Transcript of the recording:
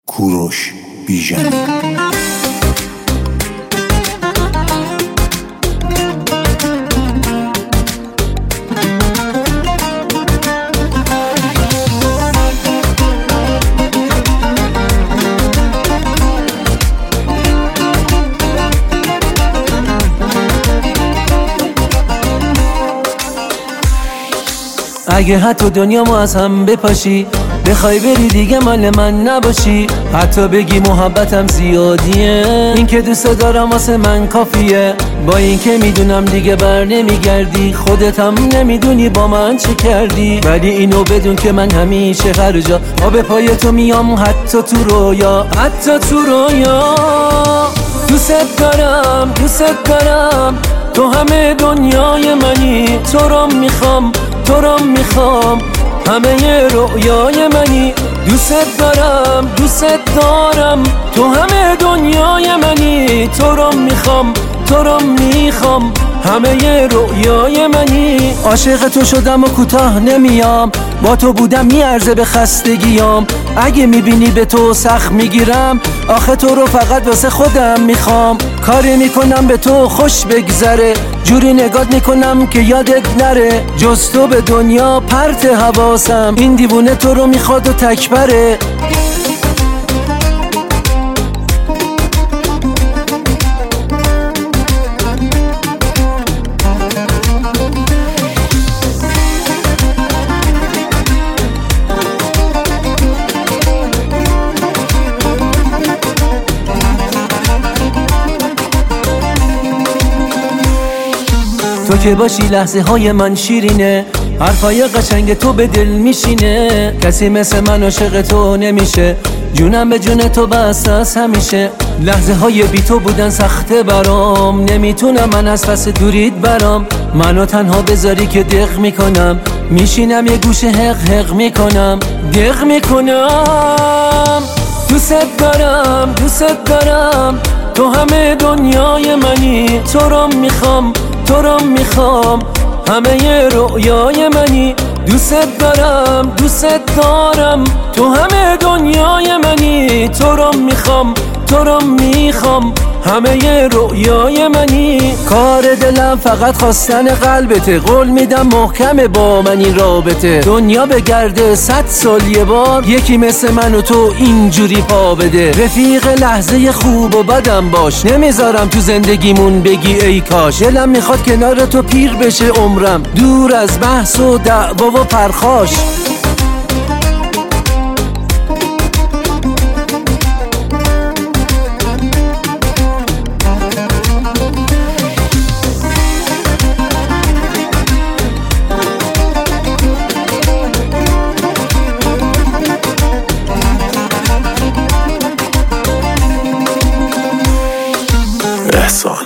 کوروش بیژن. اگه حتی دنیامو از هم بپاشی، بخوای بری دیگه مال من نباشی، حتی بگی محبتم زیادیه، این که دوست دارم واسه من کافیه. با این که میدونم دیگه بر نمیگردی، خودت هم نمیدونی با من چه کردی، ولی اینو بدون که من همیشه هر جا به پای تو میام، حتی تو رویا، حتی تو رویا. دوست دارم، دوست دارم، تو همه دنیای منی، تو رو میخوام، تو رو میخوام، همه رویای منی. دوست دارم، دوست دارم، تو همه دنیای منی، تو رو میخوام، تو رو میخوام، همه رویای منی. عاشق تو شدم و کوتاه نمیام، با تو بودم میارزه به خستگیام. اگه میبینی به تو سخت میگیرم، آخه تو رو فقط واسه خودم میخوام. کاری میکنم به تو خوش بگذره، جوری نگات میکنم که یادت نره، جز تو به دنیا پرت حواسم، این دیوونه تو رو میخواد و تکبره. تو که باشی لحظه های من شیرینه، حرفای قشنگ تو به دل میشینه. کسی مثل من عاشق تو نمیشه، جونم به جون تو بسته است همیشه. لحظه های بی تو بودن سخته برام، نمیتونم من از پس دوریت برام. منو تنها بذاری که دق میکنم، میشینم یه گوشه حق حق میکنم، دق میکنم. دوست دارم، دوست دارم، تو همه دنیای منی، تو رو میخوام، تو رو میخوام، همه رویای منی. دوست دارم، دوست دارم، تو همه دنیای منی، تو رو میخوام، تو رو میخوام، همه رویای منی. کار دلم فقط خواستن قلبته، قول میدم محکم با من این رابطه. دنیا بگرده 100 سال یه بار، یکی مثل من و تو اینجوری پا بده. رفیق لحظه خوب و بدم باش، نمیذارم تو زندگیمون بگی ای کاش. دلم میخواد کنار تو پیر بشه عمرم، دور از بحث و دعوا و پرخاش. احسان